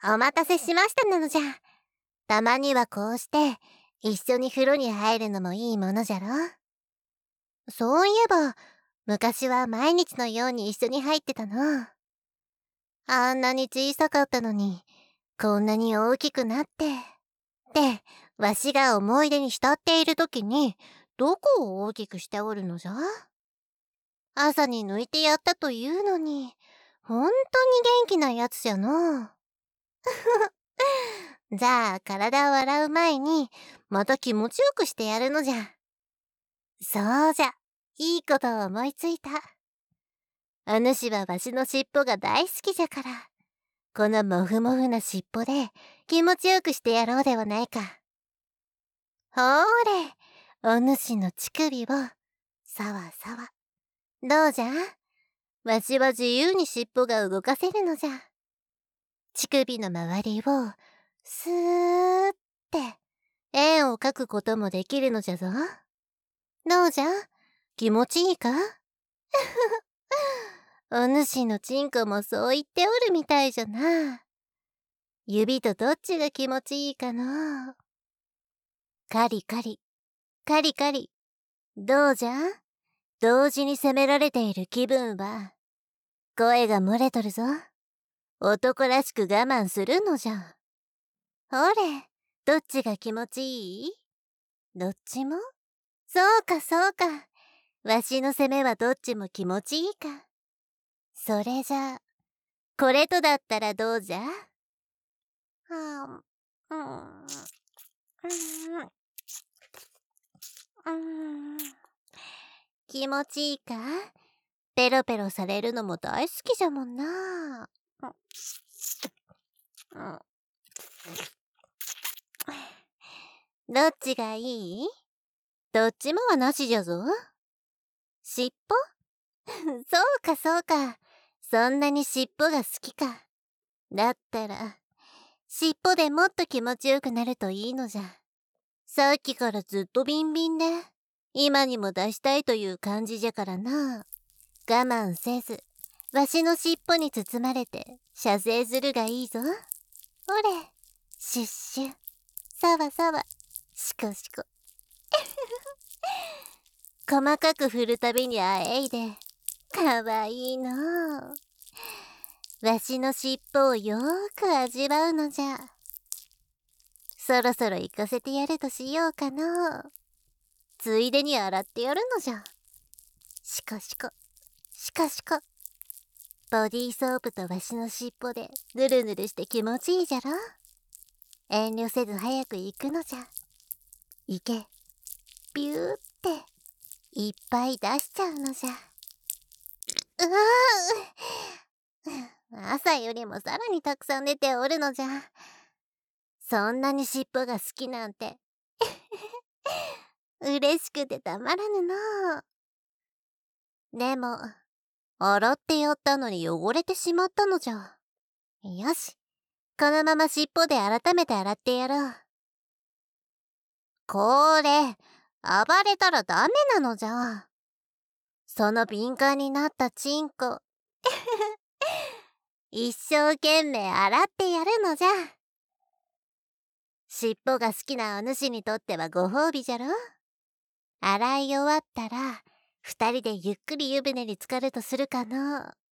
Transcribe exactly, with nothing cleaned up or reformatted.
お待たせしましたなのじゃ。たまにはこうして一緒に風呂に入るのもいいものじゃろ。そういえば昔は毎日のように一緒に入ってたの。あんなに小さかったのにこんなに大きくなって。で、わしが思い出に浸っている時にどこを大きくしておるのじゃ？朝に抜いてやったというのに、ほんとに元気なやつじゃの。じゃあ体を洗う前にまた気持ちよくしてやるのじゃ。そうじゃ、いいことを思いついた。お主はわしのしっぽが大好きじゃから、このもふもふなしっぽで気持ちよくしてやろうではないか。ほーれ、お主の乳首をさわさわ。どうじゃ？わしは自由にしっぽが動かせるのじゃ。乳首の周りをスーって円を描くこともできるのじゃぞ。どうじゃ？気持ちいいか？お主のチンコもそう言っておるみたいじゃな。指とどっちが気持ちいいかの？カリカリ、カリカリ。どうじゃ？同時に責められている気分は。声が漏れとるぞ。男らしく我慢するのじゃ。ほれ、どっちが気持ちいい？どっちも？そうかそうか。わしの責めはどっちも気持ちいいか。それじゃ、これとだったらどうじゃ？はあ、うん、うん、うん。気持ちいいか？ペロペロされるのも大好きじゃもんな。うん、どっちがいい？どっちもはなしじゃぞ。しっぽ？そうかそうか。そんなにしっぽが好きか。だったら、しっぽでもっと気持ちよくなるといいのじゃ。さっきからずっとビンビンで、今にも出したいという感じじゃからな。我慢せず、わしのしっぽに包まれて、射精するがいいぞ。ほれ、シュッシュ、さわさわ、シコシコ。細かく振るたびにあえいで、かわいいの。わしのしっぽをよーく味わうのじゃ。そろそろ行かせてやるとしようかの。ついでに洗ってやるのじゃ。シコシコ、シコシコ。ボディーソープとわしのしっぽでぬるぬるして気持ちいいじゃろ。遠慮せず早く行くのじゃ。行け、ビューっていっぱい出しちゃうのじゃ。うわー、朝よりもさらにたくさん出ておるのじゃ。そんなにしっぽが好きなんて嬉しくてたまらぬの。でも洗ってやったのに汚れてしまったのじゃ。よし、このまましっぽで改めて洗ってやろう。これ、暴れたらダメなのじゃ。その敏感になったチンコ一生懸命洗ってやるのじゃ。しっぽが好きなお主にとってはご褒美じゃろ。洗い終わったら二人でゆっくり湯船に浸かるとするかの。